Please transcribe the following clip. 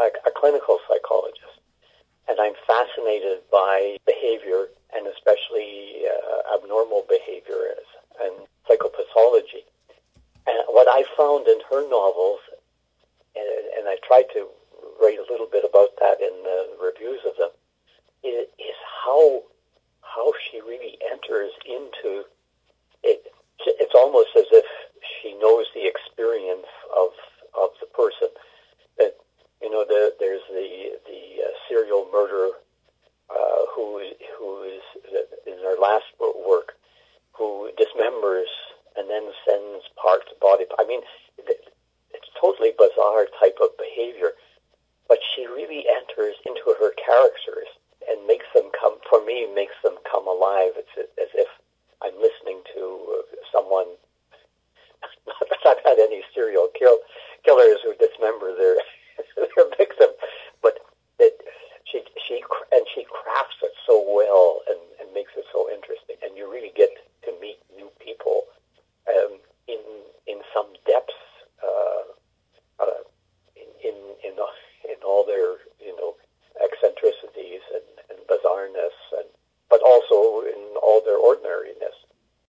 a clinical psychologist, and I'm fascinated by behavior, and especially abnormal behavior and psychopathology. And what I found in her novels, and I tried to write a little bit about that in the reviews of them, is how she really enters into it. It's almost as if she knows the experience of the person. That there's the serial murderer who is in her last work, who dismembers and then sends parts body. I mean, it's totally bizarre type of behavior, but she really enters into her characters and makes them come alive. It's as if I'm listening to someone. Not that I've had any serial killers who dismember